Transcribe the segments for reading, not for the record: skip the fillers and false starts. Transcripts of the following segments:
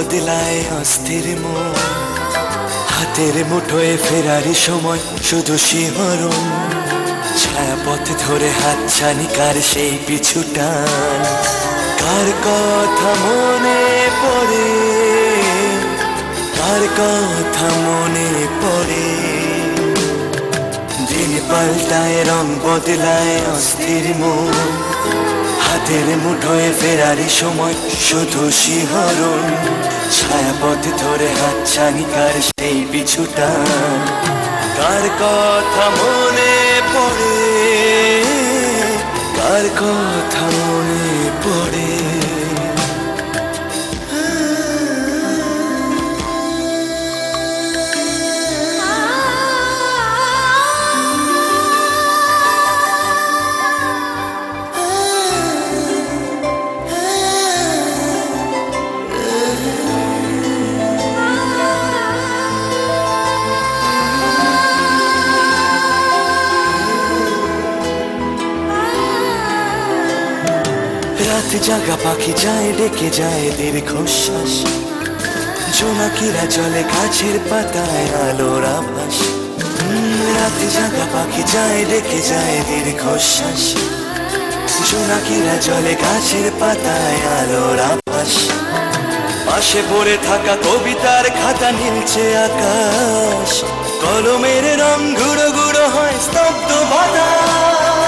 বদলায় অস্থির মন, হাতের মুঠোয় ফেরারি সময় শুধু শিহরণ, ছায়াপথ ধরে হাতছানি কার সেই পিছু টান, কার কথা মনে পড়ে, কার কথা মনে পড়ে। দিন পাল্টায় রং বদলায় অস্থির মন, হাতের মুঠোয় ফেরারি সময় শুধু শিহরণ, ছায়াপথ ধরে হাতছানি কার সেই পিছু টান, কার কথা মনে পড়ে, কার কথা মনে পড়ে। রাত জাগা পাখি যায় ডেকে যায় দীর্ঘশ্বাস, জোনাকিরা চলে গাছের পাতায় আলোর আভাস। রাত জাগা পাখি যায় ডেকে যায় দীর্ঘশ্বাস, জোনাকিরা চলে গাছের পাতায় আলোর আভাস। পাশে পড়ে থাকা কবিতার খাতা নীলছে আকাশ, কলমের রং গুঁড়ো গুঁড়ো হয় স্তব্ধ বাতাস।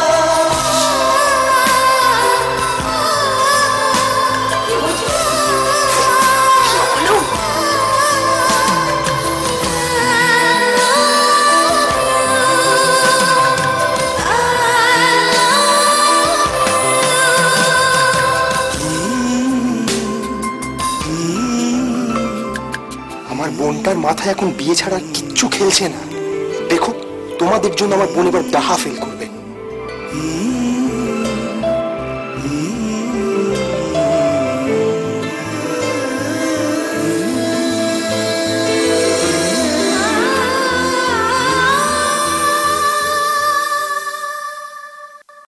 আমার বোনটার মাথায় এখন বিয়ে ছাড়া কিচ্ছু খেলছে না। দেখো, তোমাদের জন্য আমার বোন এবার দাহা ফেল করবে।